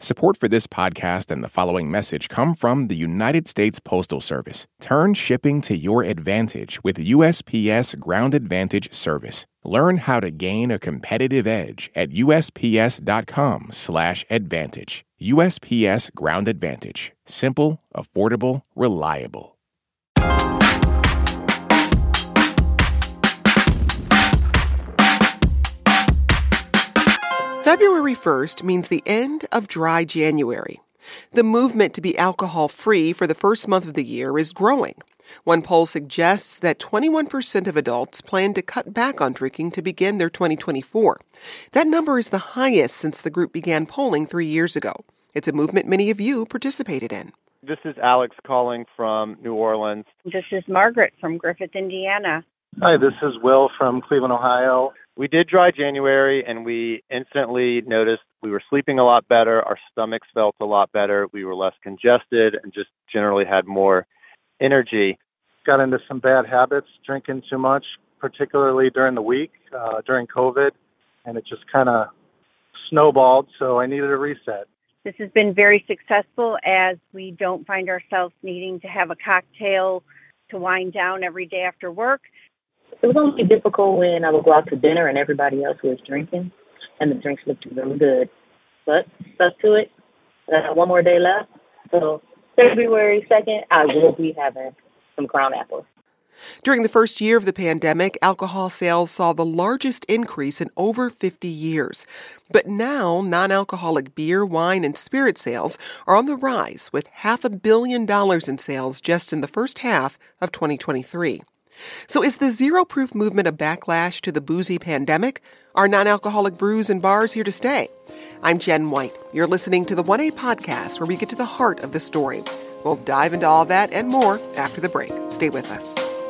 Support for this podcast and the following message come from the United States Postal Service. Turn shipping to your advantage with USPS Ground Advantage service. Learn how to gain a competitive edge at USPS.com/advantage. USPS Ground Advantage. Simple, affordable, reliable. February 1st means the end of dry January. The movement to be alcohol-free for the first month of the year is growing. One poll suggests that 21% of adults plan to cut back on drinking to begin their 2024. That number is the highest since the group began polling 3 years ago. It's a movement many of you participated in. This is Alex calling from New Orleans. This is Margaret from Griffith, Indiana. Hi, this is Will from Cleveland, Ohio. We did dry January, and we instantly noticed we were sleeping a lot better. Our stomachs felt a lot better. We were less congested and just generally had more energy. Got into some bad habits, drinking too much, particularly during the week, during COVID, and it just kind of snowballed, so I needed a reset. This has been very successful as we don't find ourselves needing to have a cocktail to wind down every day after work. It was only difficult when I would go out to dinner and everybody else was drinking, and the drinks looked really good. But stuck to it. I have one more day left. So February 2nd, I will be having some Crown Apple. During the first year of the pandemic, alcohol sales saw the largest increase in over 50 years. But now, non-alcoholic beer, wine, and spirit sales are on the rise, with $500 million in sales just in the first half of 2023. So is the Zero Proof movement a backlash to the boozy pandemic? Are non-alcoholic brews and bars here to stay? I'm Jen White. You're listening to the 1A podcast, where we get to the heart of the story. We'll dive into all that and more after the break. Stay with us.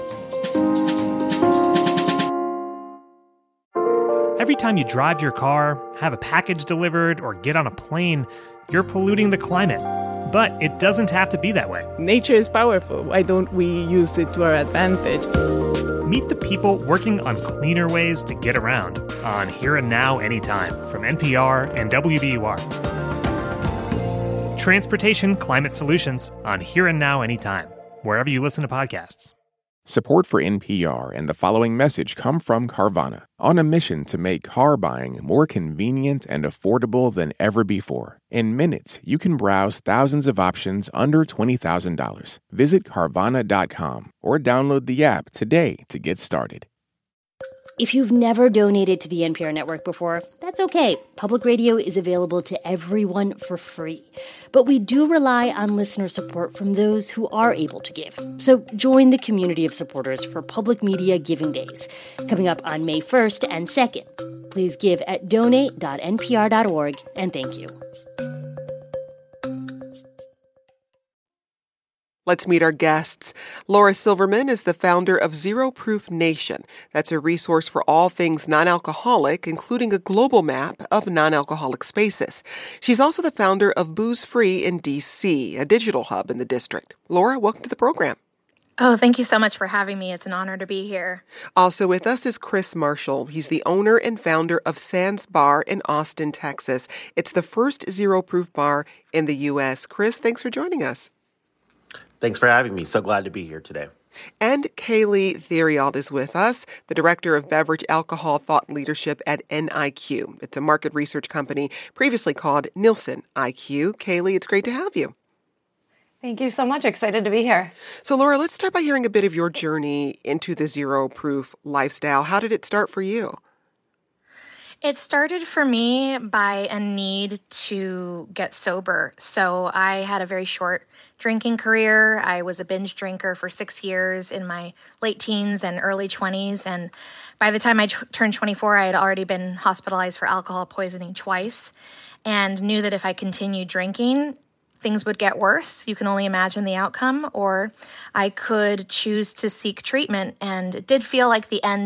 Every time you drive your car, have a package delivered, or get on a plane, you're polluting the climate. But it doesn't have to be that way. Nature is powerful. Why don't we use it to our advantage? Meet the people working on cleaner ways to get around on Here and Now Anytime from NPR and WBUR. Transportation Climate Solutions on Here and Now Anytime, wherever you listen to podcasts. Support for NPR and the following message come from Carvana, on a mission to make car buying more convenient and affordable than ever before. In minutes, you can browse thousands of options under $20,000. Visit Carvana.com or download the app today to get started. If you've never donated to the NPR network before, that's okay. Public radio is available to everyone for free. But we do rely on listener support from those who are able to give. So join the community of supporters for Public Media Giving Days, coming up on May 1st and 2nd. Please give at donate.npr.org, and thank you. Let's meet our guests. Laura Silverman is the founder of Zero Proof Nation. That's a resource for all things non-alcoholic, including a global map of non-alcoholic spaces. She's also the founder of Booze Free in D.C., a digital hub in the district. Laura, welcome to the program. Oh, thank you so much for having me. It's an honor to be here. Also with us is Chris Marshall. He's the owner and founder of Sands Bar in Austin, Texas. It's the first Zero Proof bar in the U.S. Chris, thanks for joining us. Thanks for having me. So glad to be here today. And Kaylee Theriault is with us, the Director of Beverage Alcohol Thought Leadership at NIQ. It's a market research company previously called Nielsen IQ. Kaylee, it's great to have you. Thank you so much. Excited to be here. So, Laura, let's start by hearing a bit of your journey into the Zero Proof lifestyle. How did it start for you? It started for me by a need to get sober. So I had a very short drinking career. I was a binge drinker for 6 years in my late teens and early 20s. And by the time I turned 24, I had already been hospitalized for alcohol poisoning twice and knew that if I continued drinking, things would get worse. You can only imagine the outcome. Or I could choose to seek treatment. And it did feel like the end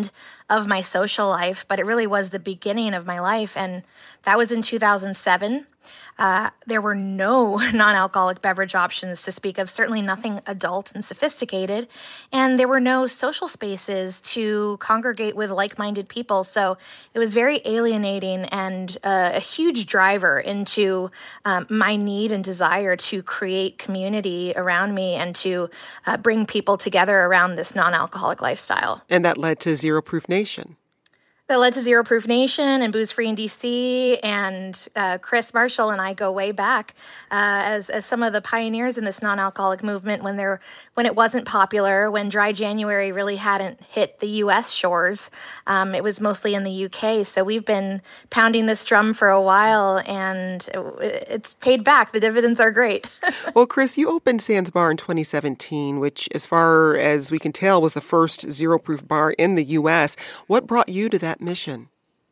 of my social life, but it really was the beginning of my life. And that was in 2007. There were no non-alcoholic beverage options to speak of, certainly nothing adult and sophisticated. And there were no social spaces to congregate with like-minded people. So it was very alienating and a huge driver into my need and desire to create community around me and to bring people together around this non-alcoholic lifestyle. And that led to Zero Proof Nation. That led to Zero Proof Nation and Booze Free in DC, and Chris Marshall and I go way back as some of the pioneers in this non-alcoholic movement when it wasn't popular, when Dry January really hadn't hit the U.S. shores. It was mostly in the U.K. So we've been pounding this drum for a while, and it's paid back. The dividends are great. Well, Chris, you opened Sands Bar in 2017, which, as far as we can tell, was the first Zero Proof bar in the U.S. What brought you to that mission?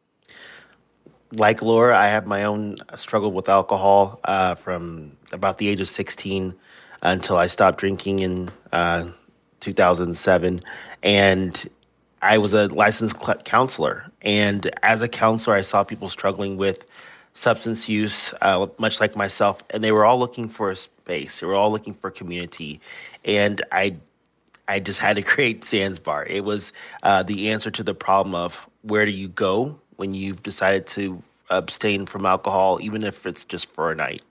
Like Laura, I have my own struggle with alcohol from about the age of 16 until I stopped drinking in 2007. And I was a licensed counselor. And as a counselor, I saw people struggling with substance use, much like myself. And they were all looking for a space. They were all looking for community. And I just had to create Sands Bar. It was the answer to the problem of where do you go when you've decided to abstain from alcohol, even if it's just for a night.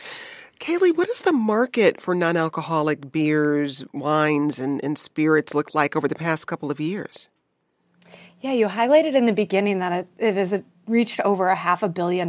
Kaylee, what does the market for non-alcoholic beers, wines, and spirits look like over the past couple of years? Yeah, you highlighted in the beginning that it has reached over $500 million in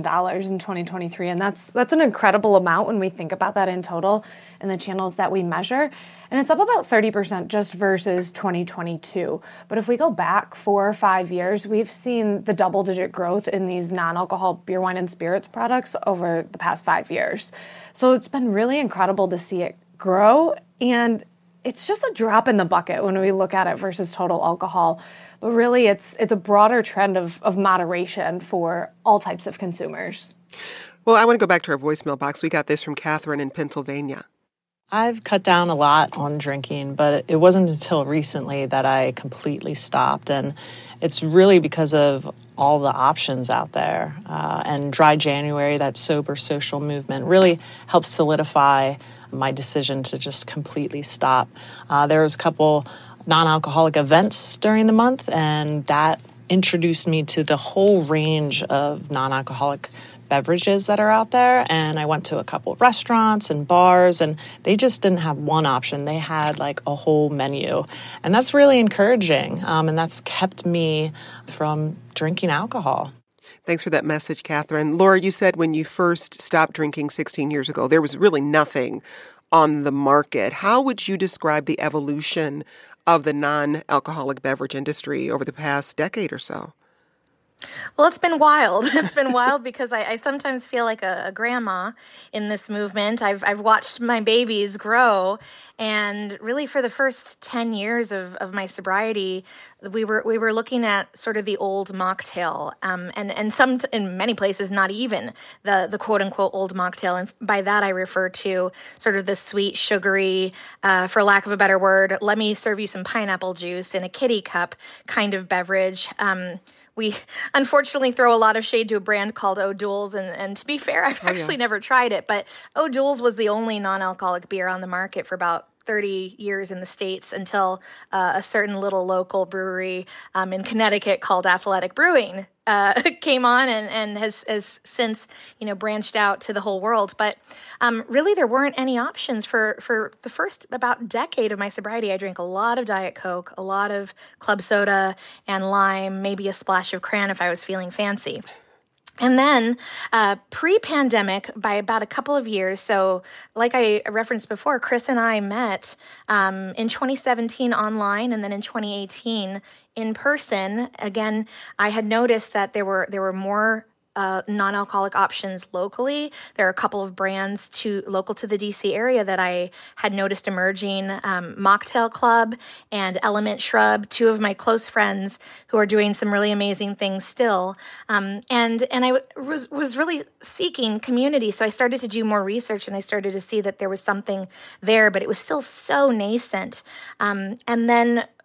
2023, and that's an incredible amount when we think about that in total and the channels that we measure. And it's up about 30% just versus 2022. But if we go back 4 or 5 years, we've seen the double-digit growth in these non-alcohol beer, wine, and spirits products over the past 5 years. So it's been really incredible to see it grow, and it's just a drop in the bucket when we look at it versus total alcohol. But really, it's a broader trend of moderation for all types of consumers. Well, I want to go back to our voicemail box. We got this from Catherine in Pennsylvania. I've cut down a lot on drinking, but it wasn't until recently that I completely stopped. And it's really because of all the options out there. And Dry January, that sober social movement, really helped solidify my decision to just completely stop. There was a couple non-alcoholic events during the month, and that introduced me to the whole range of non-alcoholic beverages that are out there. And I went to a couple of restaurants and bars, and they just didn't have one option. They had like a whole menu. And that's really encouraging. And that's kept me from drinking alcohol. Thanks for that message, Catherine. Laura, you said when you first stopped drinking 16 years ago, there was really nothing on the market. How would you describe the evolution of the non-alcoholic beverage industry over the past decade or so? Well, it's been wild. It's been wild because I sometimes feel like a grandma in this movement. I've watched my babies grow, and really for the first 10 years of my sobriety, we were looking at sort of the old mocktail, and some in many places not even the quote unquote old mocktail, and by that I refer to sort of the sweet, sugary, for lack of a better word, let me serve you some pineapple juice in a kitty cup kind of beverage. We unfortunately throw a lot of shade to a brand called O'Doul's, and to be fair, I've actually never tried it, but O'Doul's was the only non-alcoholic beer on the market for about 30 years in the States until a certain little local brewery in Connecticut called Athletic Brewing came on and has since, branched out to the whole world. But really there weren't any options for the first about decade of my sobriety. I drank a lot of Diet Coke, a lot of club soda and lime, maybe a splash of cran if I was feeling fancy. And then pre-pandemic, by about a couple of years, so like I referenced before, Chris and I met in 2017 online, and then in 2018 in person. Again, I had noticed that there were more non-alcoholic options locally. There are a couple of brands local to the DC area that I had noticed emerging, Mocktail Club and Element Shrub, two of my close friends who are doing some really amazing things still. And I was really seeking community. So I started to do more research, and I started to see that there was something there, but it was still so nascent. And then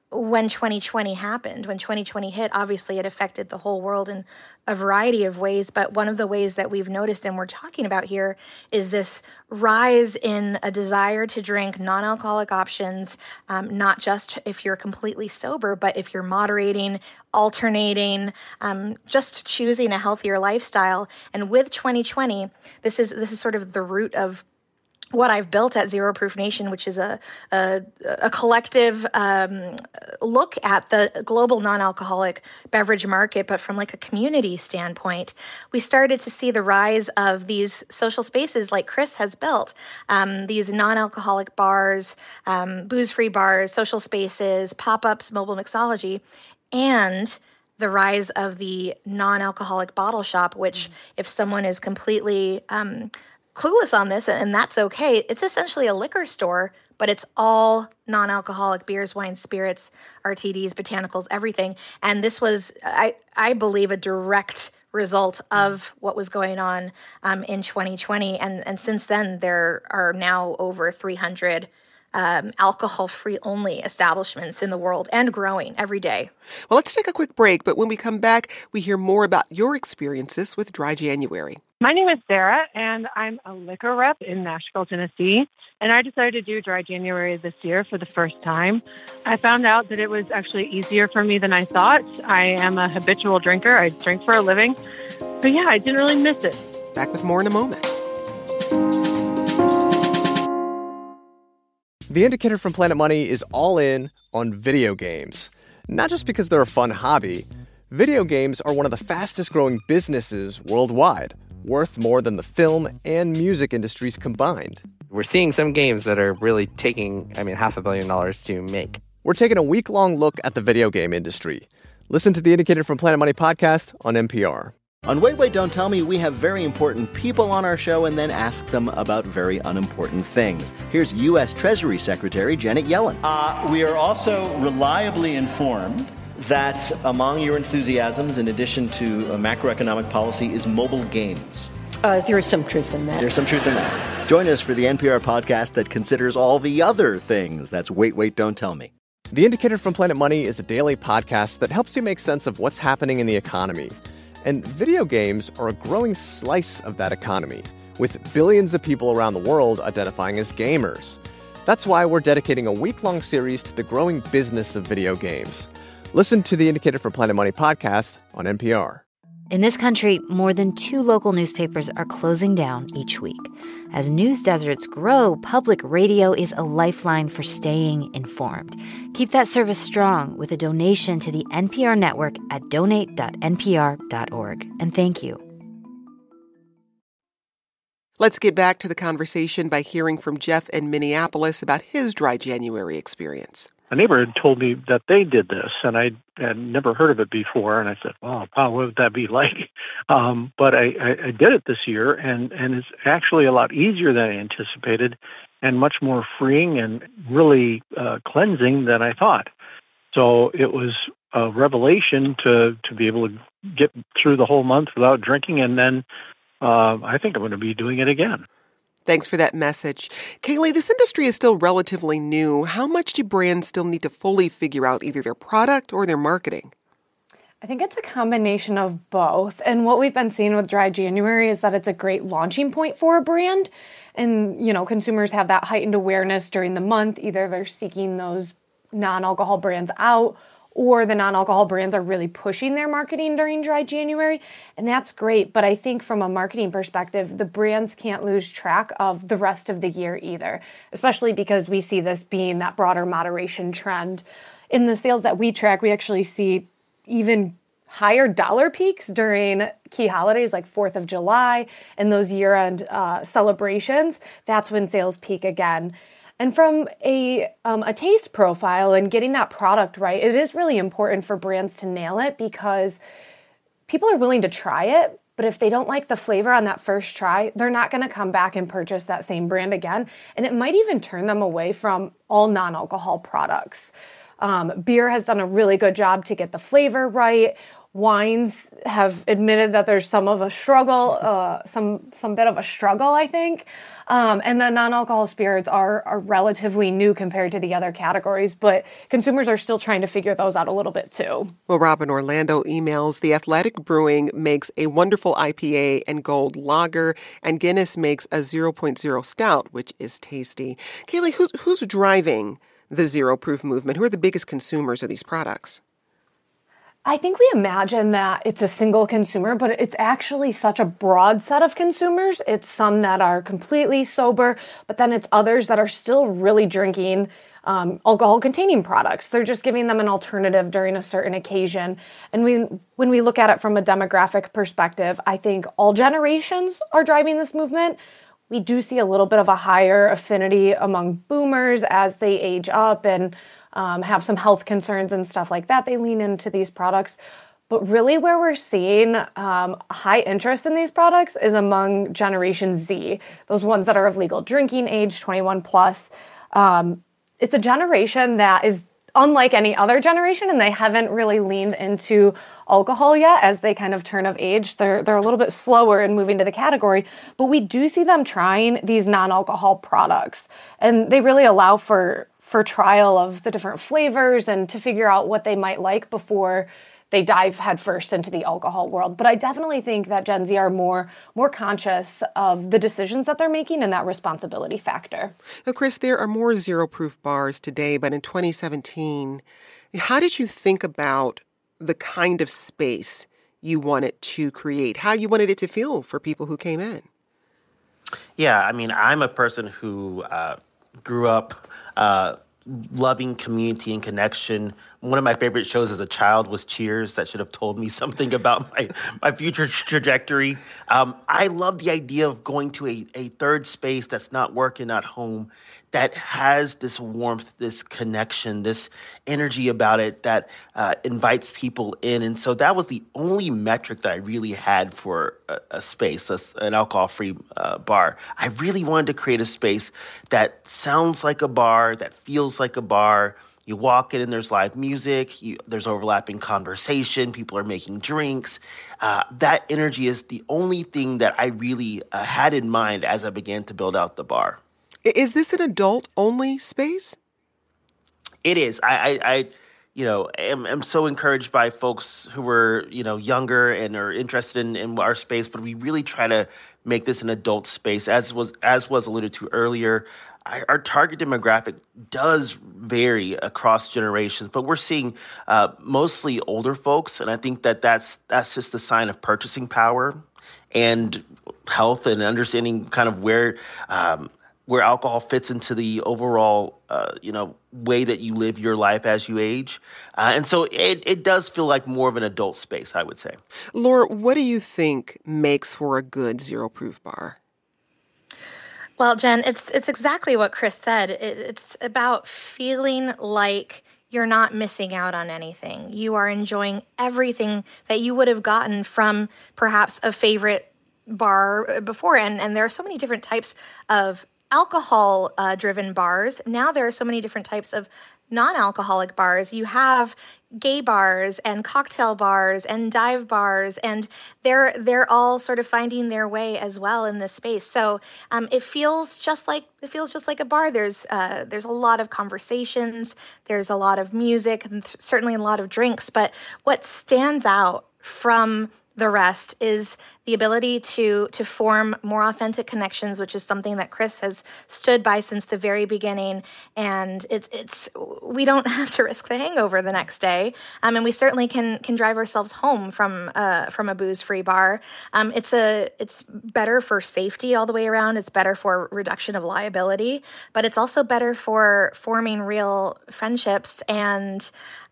when 2020 happened. When 2020 hit, obviously it affected the whole world in a variety of ways. But one of the ways that we've noticed and we're talking about here is this rise in a desire to drink non-alcoholic options, not just if you're completely sober, but if you're moderating, alternating, just choosing a healthier lifestyle. And with 2020, this is sort of the root of what I've built at Zero Proof Nation, which is a collective look at the global non-alcoholic beverage market, but from like a community standpoint. We started to see the rise of these social spaces like Chris has built, these non-alcoholic bars, booze-free bars, social spaces, pop-ups, mobile mixology, and the rise of the non-alcoholic bottle shop, which if someone is completely clueless on this, and that's okay. It's essentially a liquor store, but it's all non-alcoholic beers, wines, spirits, RTDs, botanicals, everything. And this was, I believe, a direct result of what was going on in 2020. And since then, there are now over 300 alcohol-free only establishments in the world and growing every day. Well, let's take a quick break, but when we come back, we hear more about your experiences with Dry January. My name is Sarah, and I'm a liquor rep in Nashville, Tennessee, and I decided to do Dry January this year for the first time. I found out that it was actually easier for me than I thought. I am a habitual drinker. I drink for a living. But yeah, I didn't really miss it. Back with more in a moment. The Indicator from Planet Money is all in on video games. Not just because they're a fun hobby. Video games are one of the fastest growing businesses worldwide, worth more than the film and music industries combined. We're seeing some games that are really taking, $500 million to make. We're taking a week-long look at the video game industry. Listen to the Indicator from Planet Money podcast on NPR. On Wait, Wait, Don't Tell Me, we have very important people on our show and then ask them about very unimportant things. Here's U.S. Treasury Secretary Janet Yellen. We are also reliably informed that among your enthusiasms, in addition to macroeconomic policy, is mobile games. There is some truth in that. There's some truth in that. Join us for the NPR podcast that considers all the other things. That's Wait, Wait, Don't Tell Me. The Indicator from Planet Money is a daily podcast that helps you make sense of what's happening in the economy. And video games are a growing slice of that economy, with billions of people around the world identifying as gamers. That's why we're dedicating a week-long series to the growing business of video games. Listen to the Indicator from Planet Money podcast on NPR. In this country, more than 2 local newspapers are closing down each week. As news deserts grow, public radio is a lifeline for staying informed. Keep that service strong with a donation to the NPR network at donate.npr.org. And thank you. Let's get back to the conversation by hearing from Jeff in Minneapolis about his Dry January experience. A neighbor had told me that they did this, and I had never heard of it before. And I said, "Wow, what would that be like?" But I did it this year, and it's actually a lot easier than I anticipated, and much more freeing and really cleansing than I thought. So it was a revelation to be able to get through the whole month without drinking, and then I think I'm going to be doing it again. Thanks for that message. Kaylee, this industry is still relatively new. How much do brands still need to fully figure out either their product or their marketing? I think it's a combination of both. And what we've been seeing with Dry January is that it's a great launching point for a brand. And, consumers have that heightened awareness during the month. Either they're seeking those non-alcohol brands out, or the non-alcohol brands are really pushing their marketing during Dry January, and that's great. But I think from a marketing perspective, the brands can't lose track of the rest of the year either, especially because we see this being that broader moderation trend. In the sales that we track, we actually see even higher dollar peaks during key holidays like 4th of July and those year-end celebrations. That's when sales peak again. And from a taste profile and getting that product right, it is really important for brands to nail it because people are willing to try it, but if they don't like the flavor on that first try, they're not going to come back and purchase that same brand again. And it might even turn them away from all non-alcohol products. Beer has done a really good job to get the flavor right. Wines have admitted that there's some of a struggle, some bit of a struggle, I think. And the non-alcohol spirits are relatively new compared to the other categories, but consumers are still trying to figure those out a little bit too. Well, Robin Orlando emails, The Athletic Brewing makes a wonderful IPA and gold lager, and Guinness makes a 0.0 stout, which is tasty. Kaylee, who's driving the zero proof movement? Who are the biggest consumers of these products? I think we imagine that it's a single consumer, but it's actually such a broad set of consumers. It's some that are completely sober, but then it's others that are still really drinking alcohol-containing products. They're just giving them an alternative during a certain occasion. And when we look at it from a demographic perspective, I think all generations are driving this movement. We do see a little bit of a higher affinity among boomers as they age up and have some health concerns and stuff like that. They lean into these products. But really where we're seeing high interest in these products is among Generation Z, those ones that are of legal drinking age, 21 plus. It's a generation that is unlike any other generation, and they haven't really leaned into alcohol yet as they kind of turn of age. They're a little bit slower in moving to the category, but we do see them trying these non-alcohol products, and they really allow for trial of the different flavors and to figure out what they might like before they dive headfirst into the alcohol world. But I definitely think that Gen Z are more conscious of the decisions that they're making and that responsibility factor. Now, Chris, there are more zero-proof bars today, but in 2017, how did you think about the kind of space you wanted to create, how you wanted it to feel for people who came in? Yeah, I mean, I'm a person who grew up loving community and connection. One of my favorite shows as a child was Cheers. That should have told me something about my future trajectory. I love the idea of going to a third space that's not work and not home, that has this warmth, this connection, this energy about it that invites people in. And so that was the only metric that I really had for a space, an alcohol-free bar. I really wanted to create a space that sounds like a bar, that feels like a bar. You walk in and there's live music, there's overlapping conversation, people are making drinks. That energy is the only thing that I really had in mind as I began to build out the bar. Is this an adult-only space? It is. I am so encouraged by folks who are, younger and are interested in our space, but we really try to make this an adult space. As was alluded to earlier, our target demographic does vary across generations, but we're seeing mostly older folks, and I think that's just a sign of purchasing power and health and understanding kind of where alcohol fits into the overall, way that you live your life as you age. And so it does feel like more of an adult space, I would say. Laura, what do you think makes for a good zero-proof bar? Well, Jen, it's exactly what Chris said. It's about feeling like you're not missing out on anything. You are enjoying everything that you would have gotten from perhaps a favorite bar before. And there are so many different types of alcohol-driven bars. Now there are so many different types of non-alcoholic bars. You have gay bars and cocktail bars and dive bars, and they're all sort of finding their way as well in this space. So it feels just like a bar. There's a lot of conversations, there's a lot of music, and certainly a lot of drinks. But what stands out from the rest is the ability to form more authentic connections, which is something that Chris has stood by since the very beginning. And we don't have to risk the hangover the next day, and we certainly can drive ourselves home from a booze-free bar. It's better for safety all the way around. It's better for reduction of liability, but it's also better for forming real friendships and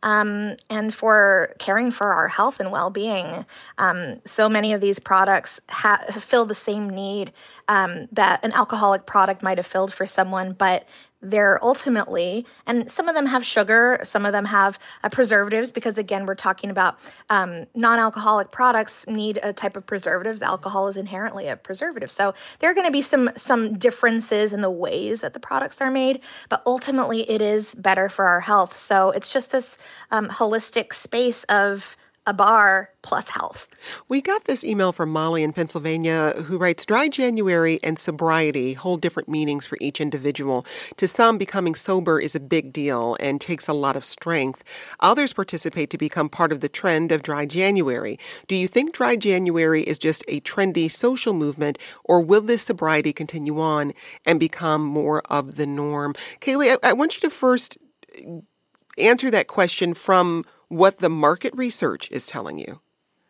for caring for our health and well-being. So many of these products fill the same need that an alcoholic product might have filled for someone, but they're ultimately, and some of them have sugar, some of them have preservatives, because again, we're talking about non-alcoholic products need a type of preservatives. Alcohol is inherently a preservative. So there are going to be some differences in the ways that the products are made, but ultimately it is better for our health. So it's just this holistic space of a bar plus health. We got this email from Molly in Pennsylvania who writes, dry January and sobriety hold different meanings for each individual. To some, becoming sober is a big deal and takes a lot of strength. Others participate to become part of the trend of dry January. Do you think dry January is just a trendy social movement, or will this sobriety continue on and become more of the norm? Kaylee, I want you to first answer that question from what the market research is telling you.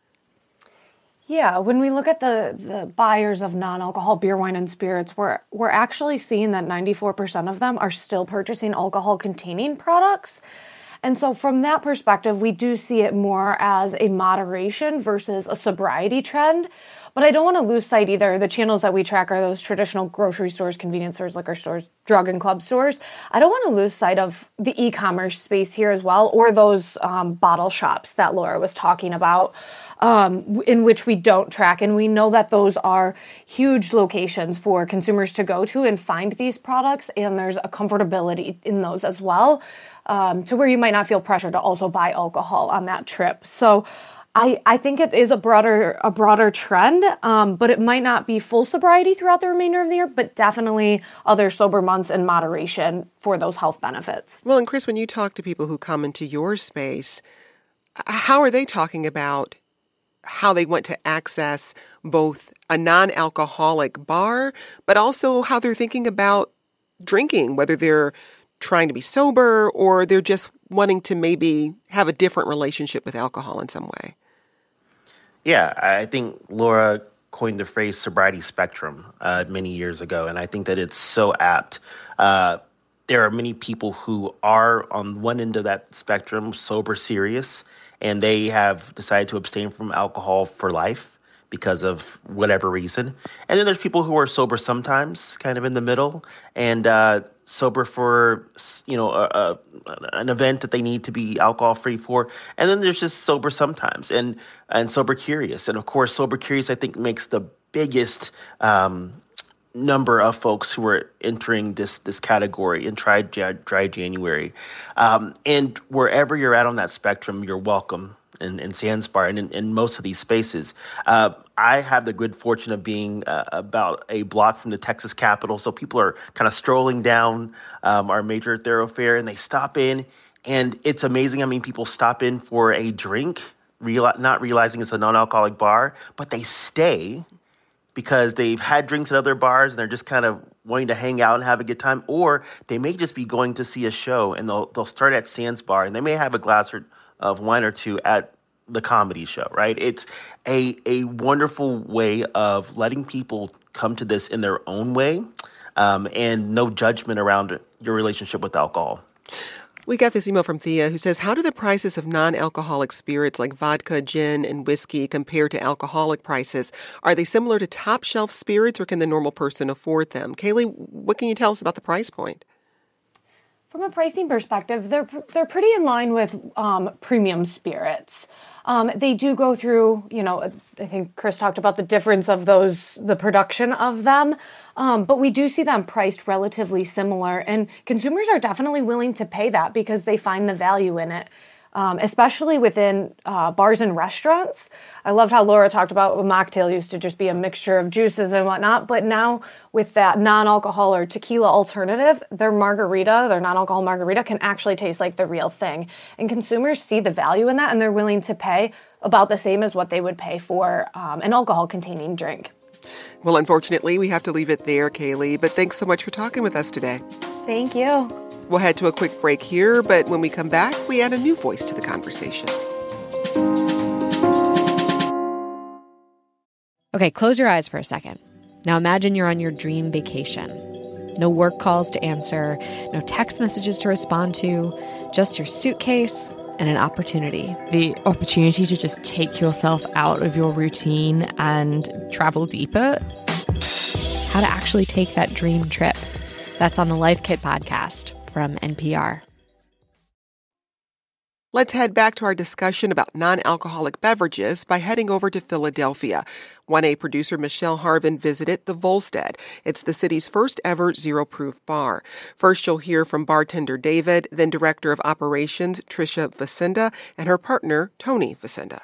Yeah, when we look at the buyers of non-alcohol beer, wine, and spirits, we're actually seeing that 94% of them are still purchasing alcohol-containing products. And so from that perspective, we do see it more as a moderation versus a sobriety trend. But I don't want to lose sight either. The channels that we track are those traditional grocery stores, convenience stores, liquor stores, drug and club stores. I don't want to lose sight of the e-commerce space here as well, or those bottle shops that Laura was talking about, in which we don't track. And we know that those are huge locations for consumers to go to and find these products. And there's a comfortability in those as well, to where you might not feel pressure to also buy alcohol on that trip. So I think it is a broader trend, but it might not be full sobriety throughout the remainder of the year, but definitely other sober months in moderation for those health benefits. Well, and Chris, when you talk to people who come into your space, how are they talking about how they want to access both a non-alcoholic bar, but also how they're thinking about drinking, whether they're trying to be sober or they're just wanting to maybe have a different relationship with alcohol in some way? Yeah, I think Laura coined the phrase sobriety spectrum many years ago, and I think that it's so apt. There are many people who are on one end of that spectrum, sober serious, and they have decided to abstain from alcohol for life because of whatever reason. And then there's people who are sober sometimes, kind of in the middle, and sober for, an event that they need to be alcohol-free for. And then there's just sober sometimes and sober curious. And, of course, sober curious, I think, makes the biggest number of folks who are entering this category in dry January. And wherever you're at on that spectrum, you're welcome in Sandspar and in most of these spaces. I have the good fortune of being about a block from the Texas Capitol, so people are kind of strolling down our major thoroughfare, and they stop in, and it's amazing. I mean, people stop in for a drink, not realizing it's a non-alcoholic bar, but they stay because they've had drinks at other bars, and they're just kind of wanting to hang out and have a good time, or they may just be going to see a show, and they'll start at Sandspar, and they may have a glass of wine or two at the comedy show, right? It's a wonderful way of letting people come to this in their own way, and no judgment around your relationship with alcohol. We got this email from Thea who says, how do the prices of non-alcoholic spirits like vodka, gin, and whiskey compare to alcoholic prices? Are they similar to top shelf spirits, or can the normal person afford them? Kaylee, what can you tell us about the price point? From a pricing perspective, they're pretty in line with premium spirits. They do go through, I think Chris talked about the difference of the production of them, but we do see them priced relatively similar, and consumers are definitely willing to pay that because they find the value in it. Especially within bars and restaurants. I loved how Laura talked about a mocktail used to just be a mixture of juices and whatnot, but now with that non-alcohol or tequila alternative, their non-alcohol margarita can actually taste like the real thing. And consumers see the value in that, and they're willing to pay about the same as what they would pay for an alcohol-containing drink. Well, unfortunately, we have to leave it there, Kaylee, but thanks so much for talking with us today. Thank you. We'll head to a quick break here, but when we come back, we add a new voice to the conversation. Okay, close your eyes for a second. Now imagine you're on your dream vacation. No work calls to answer, no text messages to respond to, just your suitcase and an opportunity. The opportunity to just take yourself out of your routine and travel deeper. How to actually take that dream trip. That's on the Life Kit podcast from NPR. Let's head back to our discussion about non-alcoholic beverages by heading over to Philadelphia. 1A producer Michelle Harvin visited the Volstead. It's the city's first ever zero-proof bar. First, you'll hear from bartender David, then Director of Operations Trisha Vicinda, and her partner Tony Vicinda.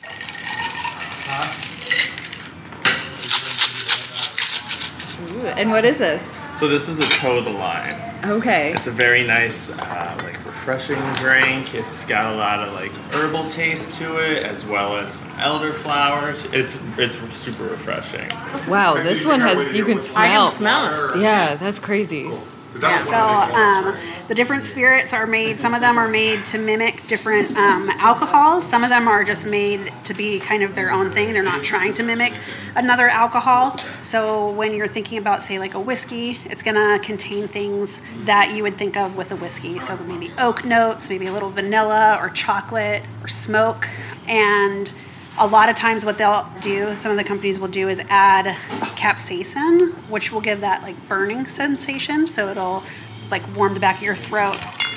Ooh, and what is this? So this is a toe of the line. Okay. It's a very nice, refreshing drink. It's got a lot of herbal taste to it, as well as some elderflower. It's super refreshing. Wow, this one has, you can smell. I can smell it. Yeah, that's crazy. Yeah, so the different spirits are made, some of them are made to mimic different alcohols. Some of them are just made to be kind of their own thing. They're not trying to mimic another alcohol. So when you're thinking about, say, like a whiskey, it's going to contain things that you would think of with a whiskey. So maybe oak notes, maybe a little vanilla or chocolate or smoke. And a lot of times what they'll do, some of the companies will do, is add capsaicin, which will give that burning sensation, so it'll warm the back of your throat.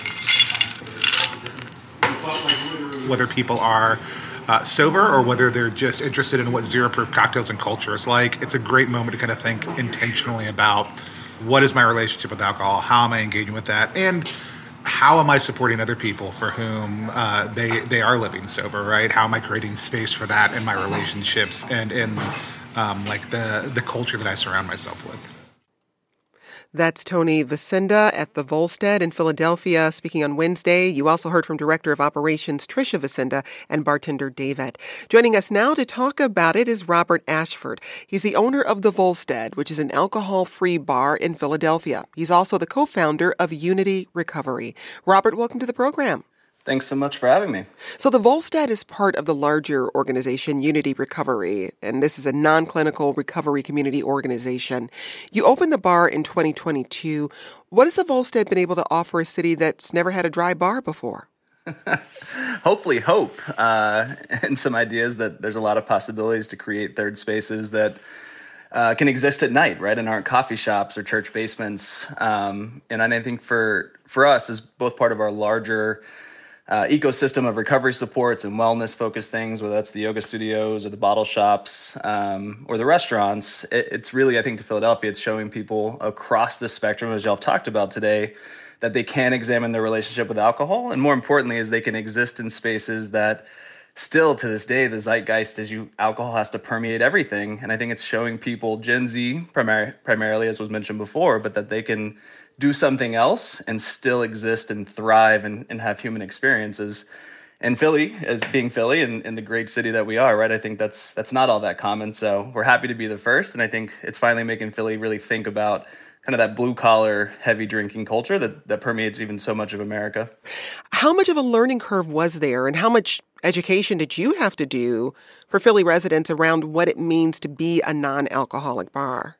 Whether people are sober or whether they're just interested in what zero-proof cocktails and culture is like, it's a great moment to kind of think intentionally about what is my relationship with alcohol, how am I engaging with that, and how am I supporting other people for whom they are living sober, right? How am I creating space for that in my relationships and in the culture that I surround myself with? That's Tony Vicinda at the Volstead in Philadelphia speaking on Wednesday. You also heard from Director of Operations Trisha Vicinda and bartender David. Joining us now to talk about it is Robert Ashford. He's the owner of the Volstead, which is an alcohol-free bar in Philadelphia. He's also the co-founder of Unity Recovery. Robert, welcome to the program. Thanks so much for having me. So the Volstead is part of the larger organization, Unity Recovery, and this is a non-clinical recovery community organization. You opened the bar in 2022. What has the Volstead been able to offer a city that's never had a dry bar before? Hopefully hope and some ideas that there's a lot of possibilities to create third spaces that can exist at night, right, and aren't coffee shops or church basements. And I think for us, as both part of our larger ecosystem of recovery supports and wellness-focused things, whether that's the yoga studios or the bottle shops or the restaurants, it's really, I think, to Philadelphia, it's showing people across the spectrum, as y'all have talked about today, that they can examine their relationship with alcohol. And more importantly, is they can exist in spaces that still, to this day, the zeitgeist is alcohol has to permeate everything. And I think it's showing people, Gen Z primarily, as was mentioned before, but that they can do something else and still exist and thrive and have human experiences. And Philly, as being Philly and the great city that we are, right, I think that's not all that common. So we're happy to be the first. And I think it's finally making Philly really think about kind of that blue-collar, heavy drinking culture that permeates even so much of America. How much of a learning curve was there, and how much education did you have to do for Philly residents around what it means to be a non-alcoholic bar?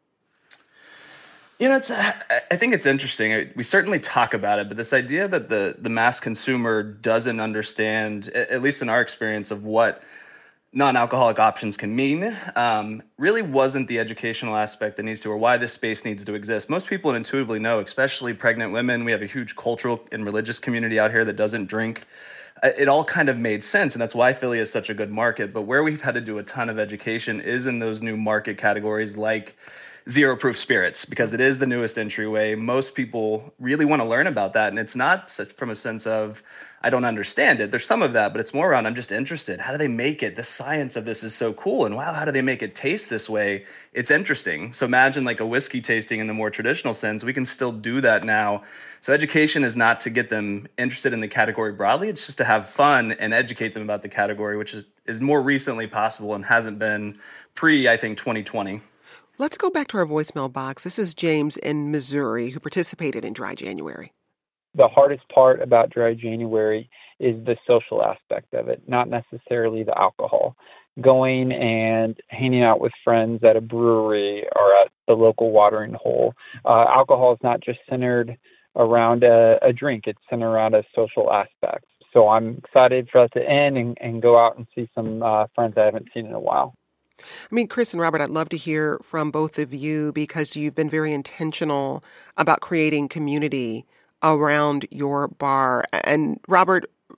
I think it's interesting. We certainly talk about it, but this idea that the mass consumer doesn't understand, at least in our experience, of what non-alcoholic options can mean, really wasn't the educational aspect that needs to, or why this space needs to exist. Most people intuitively know, especially pregnant women. We have a huge cultural and religious community out here that doesn't drink. It all kind of made sense, and that's why Philly is such a good market. But where we've had to do a ton of education is in those new market categories like zero-proof spirits, because it is the newest entryway. Most people really want to learn about that, and it's not such from a sense of, I don't understand it. There's some of that, but it's more around, I'm just interested. How do they make it? The science of this is so cool, and wow, how do they make it taste this way? It's interesting. So imagine like a whiskey tasting in the more traditional sense. We can still do that now. So education is not to get them interested in the category broadly. It's just to have fun and educate them about the category, which is more recently possible and hasn't been I think, 2020. Let's go back to our voicemail box. This is James in Missouri who participated in Dry January. The hardest part about Dry January is the social aspect of it, not necessarily the alcohol. Going and hanging out with friends at a brewery or at the local watering hole. Alcohol is not just centered around a drink. It's centered around a social aspect. So I'm excited for that to end and go out and see some friends I haven't seen in a while. I mean, Chris and Robert, I'd love to hear from both of you because you've been very intentional about creating community around your bar. And Robert,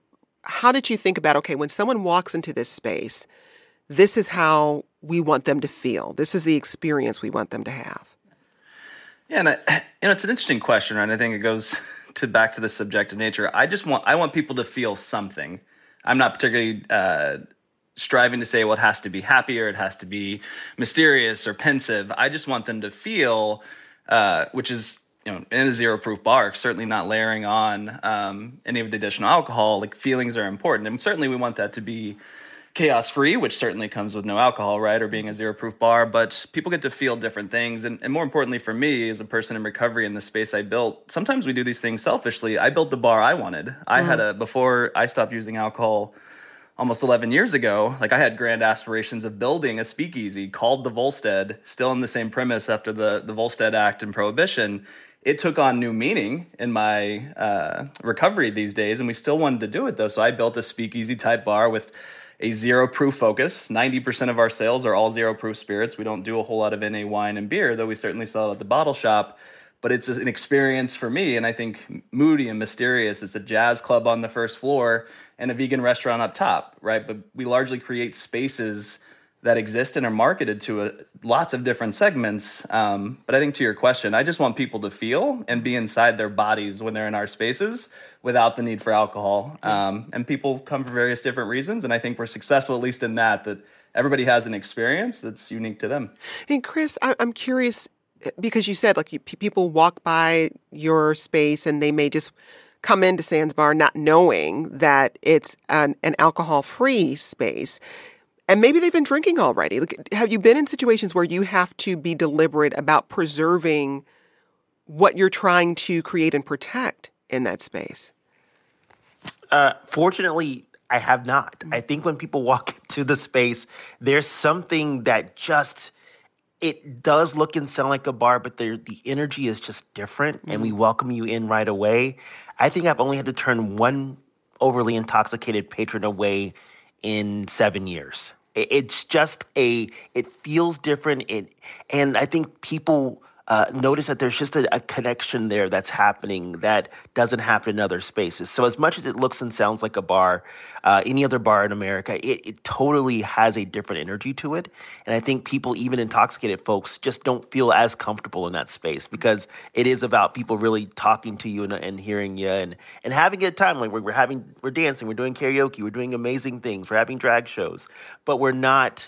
how did you think about, okay, when someone walks into this space, this is how we want them to feel. This is the experience we want them to have. Yeah, and it's an interesting question, right? I think it goes back to the subjective nature. I want people to feel something. I'm not particularly striving to say, well, it has to be happy or it has to be mysterious or pensive. I just want them to feel, which is, in a zero proof bar, certainly not layering on any of the additional alcohol. Like, feelings are important, and certainly we want that to be chaos free, which certainly comes with no alcohol, right? Or being a zero proof bar, but people get to feel different things. And more importantly for me, as a person in recovery in the space I built, sometimes we do these things selfishly. I built the bar I wanted. Before I stopped using alcohol almost 11 years ago, like, I had grand aspirations of building a speakeasy called the Volstead, still in the same premise after the Volstead Act and Prohibition. It took on new meaning in my recovery these days, and we still wanted to do it though. So I built a speakeasy type bar with a zero proof focus. 90% of our sales are all zero proof spirits. We don't do a whole lot of NA wine and beer, though we certainly sell it at the bottle shop. But it's an experience for me, and I think moody and mysterious. It's a jazz club on the first floor and a vegan restaurant up top, right? But we largely create spaces that exist and are marketed to lots of different segments. But I think to your question, I just want people to feel and be inside their bodies when they're in our spaces without the need for alcohol. And people come for various different reasons, and I think we're successful, at least in that everybody has an experience that's unique to them. And Chris, I'm curious, because you said, like, people walk by your space and they may just come into Sands Bar not knowing that it's an alcohol-free space. And maybe they've been drinking already. Have you been in situations where you have to be deliberate about preserving what you're trying to create and protect in that space? Fortunately, I have not. I think when people walk into the space, there's something that it does look and sound like a bar, but the energy is just different, and we welcome you in right away. I think I've only had to turn one overly intoxicated patron away in 7 years. It's just it feels different. And I think people notice that there's just a connection there that's happening that doesn't happen in other spaces. So as much as it looks and sounds like a bar, any other bar in America, it totally has a different energy to it. And I think people, even intoxicated folks, just don't feel as comfortable in that space because it is about people really talking to you and hearing you and having a good time. Like we're dancing, we're doing karaoke, we're doing amazing things, we're having drag shows, but we're not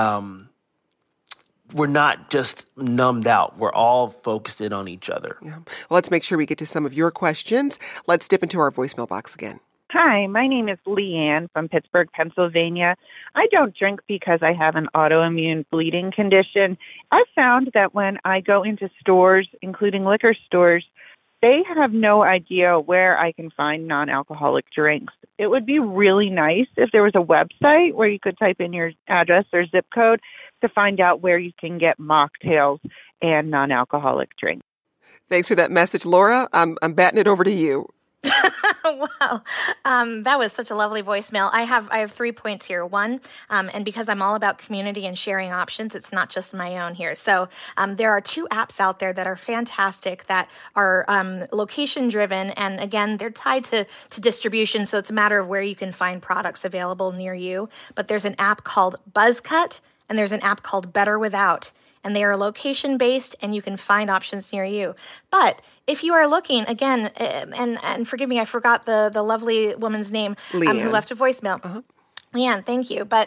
just numbed out. We're all focused in on each other. Yeah. Well, let's make sure we get to some of your questions. Let's dip into our voicemail box again. Hi, my name is Leanne from Pittsburgh, Pennsylvania. I don't drink because I have an autoimmune bleeding condition. I've found that when I go into stores, including liquor stores, they have no idea where I can find non-alcoholic drinks. It would be really nice if there was a website where you could type in your address or zip code to find out where you can get mocktails and non-alcoholic drinks. Thanks for that message, Laura. I'm batting it over to you. Wow. That was such a lovely voicemail. I have 3 points here. One, and because I'm all about community and sharing options, it's not just my own here. So there are 2 apps out there that are fantastic that are location driven. And again, they're tied to distribution. So it's a matter of where you can find products available near you. But there's an app called BuzzCut and there's an app called Better Without. And they are location-based, and you can find options near you. But if you are looking, again, and forgive me, I forgot the lovely woman's name who left a voicemail. Uh-huh. Leanne, thank you. But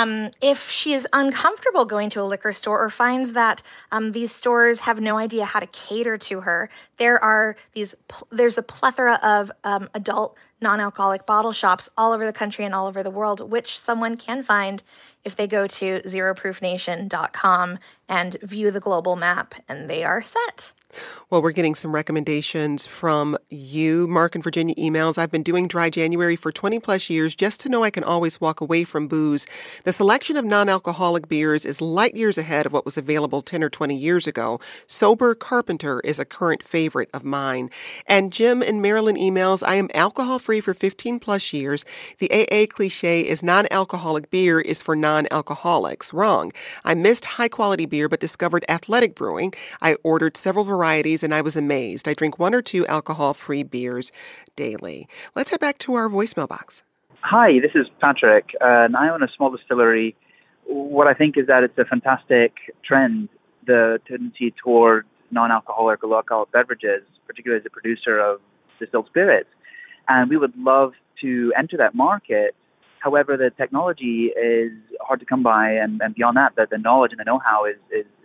if she is uncomfortable going to a liquor store or finds that these stores have no idea how to cater to her, there's a plethora of adult non-alcoholic bottle shops all over the country and all over the world, which someone can find if they go to zeroproofnation.com and view the global map, and they are set. Well, we're getting some recommendations from you, Mark and Virginia emails. I've been doing Dry January for 20 plus years just to know I can always walk away from booze. The selection of non-alcoholic beers is light years ahead of what was available 10 or 20 years ago. Sober Carpenter is a current favorite of mine. And Jim and Marilyn emails, I am alcohol-free for 15 plus years. The AA cliche is non-alcoholic beer is for non-alcoholics. Wrong. I missed high-quality beer but discovered Athletic Brewing. I ordered several varieties, and I was amazed. I drink 1 or 2 alcohol-free beers daily. Let's head back to our voicemail box. Hi, this is Patrick, and I own a small distillery. What I think is that it's a fantastic trend, the tendency toward non-alcoholic or low-alcohol beverages, particularly as a producer of distilled spirits. And we would love to enter that market. However, the technology is hard to come by, and beyond that, the knowledge and the know-how is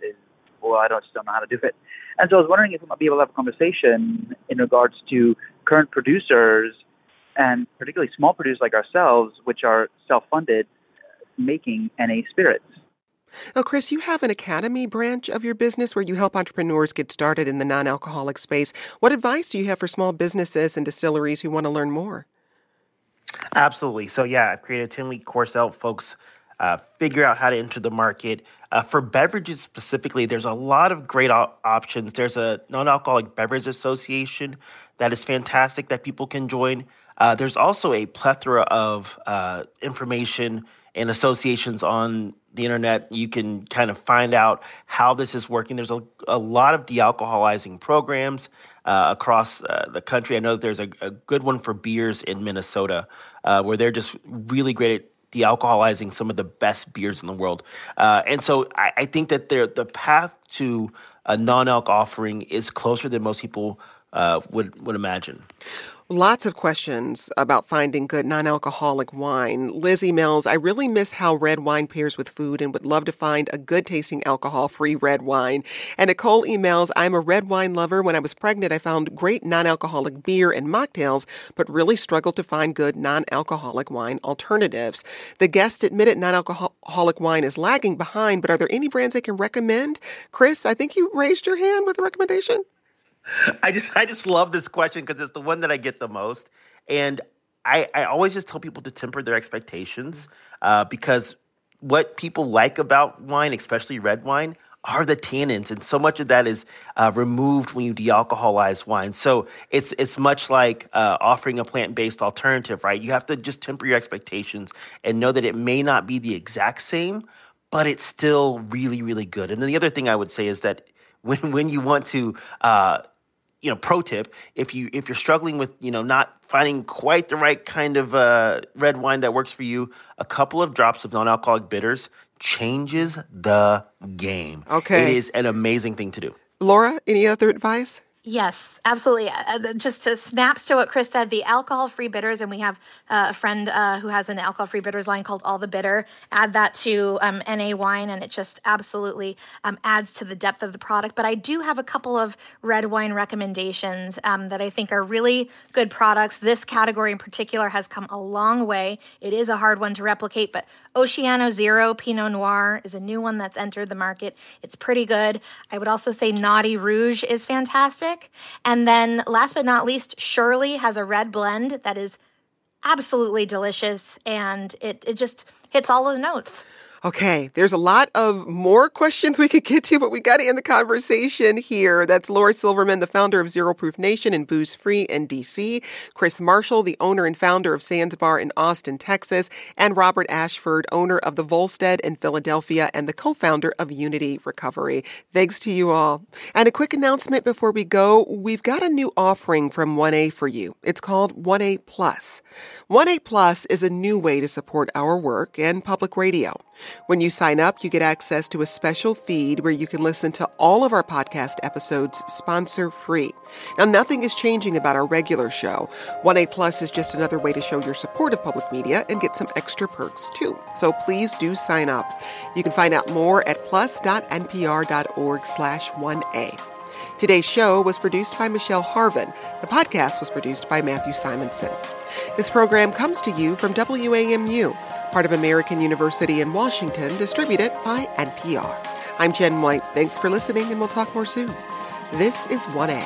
well, I just don't know how to do it. And so I was wondering if we might be able to have a conversation in regards to current producers, and particularly small producers like ourselves, which are self-funded, making NA spirits. Now, Chris, you have an academy branch of your business where you help entrepreneurs get started in the non-alcoholic space. What advice do you have for small businesses and distilleries who want to learn more? Absolutely. So, yeah, I've created a 10-week course to help folks figure out how to enter the market. For beverages specifically, there's a lot of great options. There's a non-alcoholic beverage association that is fantastic that people can join. There's also a plethora of information and associations on the internet. You can kind of find out how this is working. There's a lot of de-alcoholizing programs across the country. I know that there's a good one for beers in Minnesota where they're just really great at de-alcoholizing some of the best beers in the world. And so I think that the path to a non-alc offering is closer than most people would imagine. Lots of questions about finding good non-alcoholic wine. Liz emails, I really miss how red wine pairs with food and would love to find a good-tasting alcohol-free red wine. And Nicole emails, I'm a red wine lover. When I was pregnant, I found great non-alcoholic beer and mocktails, but really struggled to find good non-alcoholic wine alternatives. The guest admitted non-alcoholic wine is lagging behind, but are there any brands they can recommend? Chris, I think you raised your hand with a recommendation. I just love this question because it's the one that I get the most. And I always just tell people to temper their expectations because what people like about wine, especially red wine, are the tannins. And so much of that is removed when you de-alcoholize wine. So it's much like offering a plant-based alternative, right? You have to just temper your expectations and know that it may not be the exact same, but it's still really, really good. And then the other thing I would say is that when you want to pro tip, if you're struggling with, not finding quite the right kind of red wine that works for you, a couple of drops of non-alcoholic bitters changes the game. Okay. It is an amazing thing to do. Laura, any other advice? Yes, absolutely. Just to snaps to what Chris said, the alcohol-free bitters, and we have a friend who has an alcohol-free bitters line called All the Bitter. Add that to NA wine, and it just absolutely adds to the depth of the product. But I do have a couple of red wine recommendations that I think are really good products. This category in particular has come a long way. It is a hard one to replicate, but Oceano Zero Pinot Noir is a new one that's entered the market. It's pretty good. I would also say Naughty Rouge is fantastic. And then last but not least, Shirley has a red blend that is absolutely delicious, and it just hits all of the notes. Okay, there's a lot of more questions we could get to, but we got to end the conversation here. That's Laura Silverman, the founder of Zero Proof Nation and Booze Free in D.C., Chris Marshall, the owner and founder of Sands Bar in Austin, Texas, and Robert Ashford, owner of the Volstead in Philadelphia and the co-founder of Unity Recovery. Thanks to you all. And a quick announcement before we go, we've got a new offering from 1A for you. It's called 1A Plus. 1A Plus is a new way to support our work and public radio. When you sign up, you get access to a special feed where you can listen to all of our podcast episodes sponsor-free. Now, nothing is changing about our regular show. 1A Plus is just another way to show your support of public media and get some extra perks, too. So please do sign up. You can find out more at plus.npr.org/1A. Today's show was produced by Michelle Harvin. The podcast was produced by Matthew Simonson. This program comes to you from WAMU, part of American University in Washington, distributed by NPR. I'm Jen White. Thanks for listening, and we'll talk more soon. This is 1A.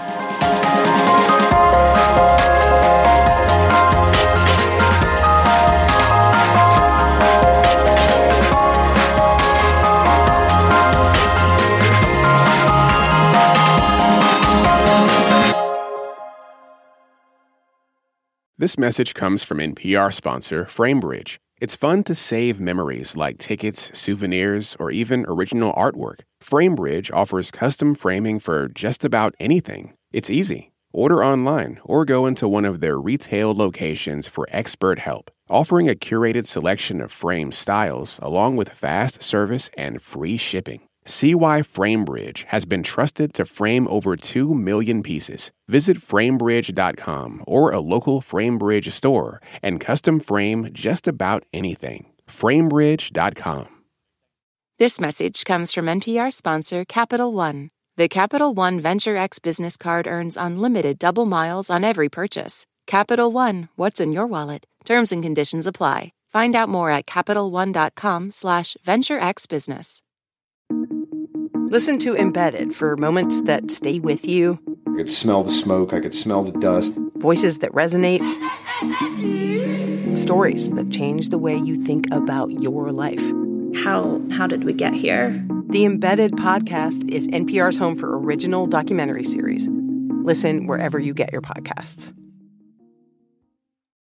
This message comes from NPR sponsor FrameBridge. It's fun to save memories like tickets, souvenirs, or even original artwork. FrameBridge offers custom framing for just about anything. It's easy. Order online or go into one of their retail locations for expert help, offering a curated selection of frame styles along with fast service and free shipping. See why FrameBridge has been trusted to frame over 2 million pieces. Visit framebridge.com or a local FrameBridge store and custom frame just about anything. framebridge.com. This message comes from NPR sponsor Capital One. The Capital One Venture X business card earns unlimited double miles on every purchase. Capital One, what's in your wallet? Terms and conditions apply. Find out more at CapitalOne.com/VentureXBusiness. Listen to Embedded for moments that stay with you. I could smell the smoke. I could smell the dust. Voices that resonate. Stories that change the way you think about your life. How did we get here? The Embedded podcast is NPR's home for original documentary series. Listen wherever you get your podcasts.